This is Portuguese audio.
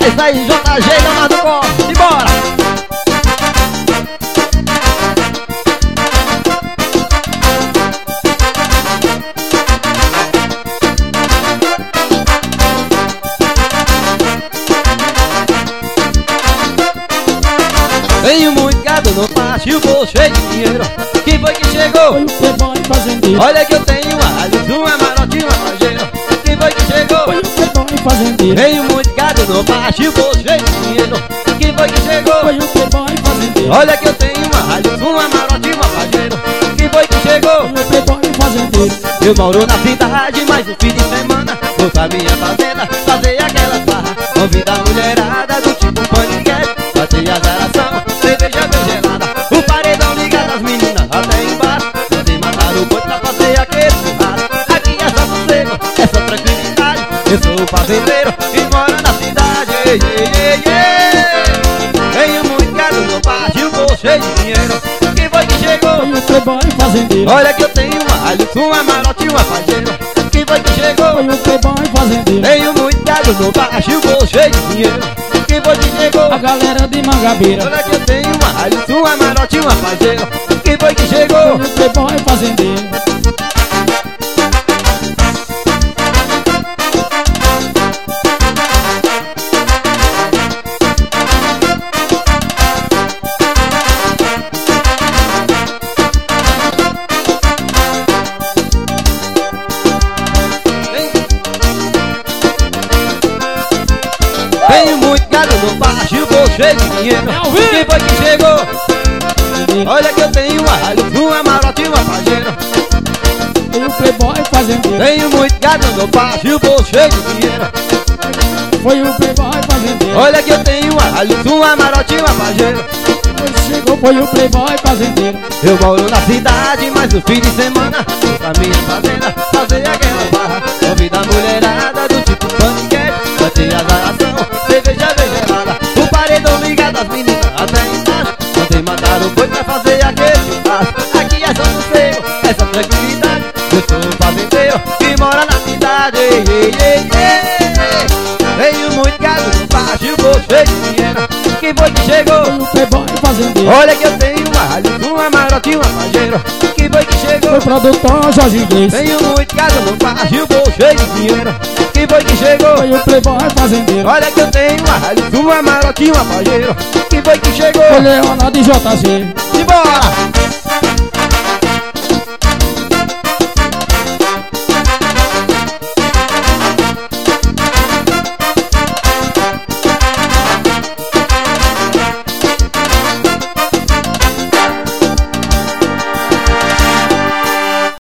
isso aí, JG, Leonardo Costa, bora! Tenho muito gado no pátio, o bolso cheio de dinheiro. Quem foi que chegou? Foi o playboy fazendeiro. Olha que eu tenho uma Alix, uma Marote e uma Pajero. Quem foi que chegou? Foi o playboy fazendeiro. Tenho muito gado no pátio, o bolso cheio de dinheiro. Quem foi que chegou? Foi o playboy fazendeiro. Olha que eu tenho uma Alix, uma Marote e uma Pajero. Quem foi que chegou? Foi o playboy fazendeiro. Eu moro na cidade, mas no fim de semana vou pra minha fazenda fazer aquela farra. Convida a mulherada do tipo paniquete, bater a zaração, cerveja bem gelada. O paredão ligado, as meninas até embaixo. Podem matar o boi pra fazer aquele churrasco. Aqui é só sossego, é só tranquilidade. Eu sou o fazendeiro que mora na cidade. Tenho muito gado no pátio, vou cheio de dinheiro. Quem foi que chegou? Foi o playboy fazendeiro. Olha que eu tenho uma Alix, uma Marote e uma Pajero. Quem foi que chegou? Foi o playboy fazendeiro. Tenho muito gado no baixo, vou cheio de dinheiro. Quem foi que chegou? A galera de Mangabeira. Olha que eu tenho uma Alix, uma Marote e uma Pajero. Quem foi que chegou? Foi o playboy fazendeiro. Tenho muito gado no baixo, vou cheio de dinheiro. Quem foi que chegou? Olha que eu tenho uma Alix, uma Marote e uma Pajero. Foi o playboy fazendeiro. Tenho muito gado no baixo, vou cheio de dinheiro. Foi o playboy fazendeiro. Olha que eu tenho uma Alix, uma Marote e uma Pajero. Chegou, foi o playboy fazendeiro. Eu moro na cidade, mas no fim de semana vou pra minha fazenda fazer aquela barra. Convida a mulherada do tipo paniquete, bater a zaração, cerveja bem gelada. O paredão ligado, as meninas até embaixo. Podem matar o boi pra fazer aquele churrasco. Aqui é só sossego, é só tranquilidade. Eu sou um fazendeiro que mora na cidade. Tenho muito gado no pátio, vou cheio de dinheiro. Quem foi que chegou? Foi o playboy fazendeiro. Olha que eu tenho uma Alix, uma Marote e uma Pajero. Quem foi que chegou? Foi o produtor Jorge Inglês. Tenho muito gado no pátio, vou cheio de dinheiro. Quem foi que chegou? Foi o playboy fazendeiro. Olha que eu tenho uma Alix, uma Marote e uma Pajero. Quem foi que chegou? Foi Leonardo e JG. Simbora!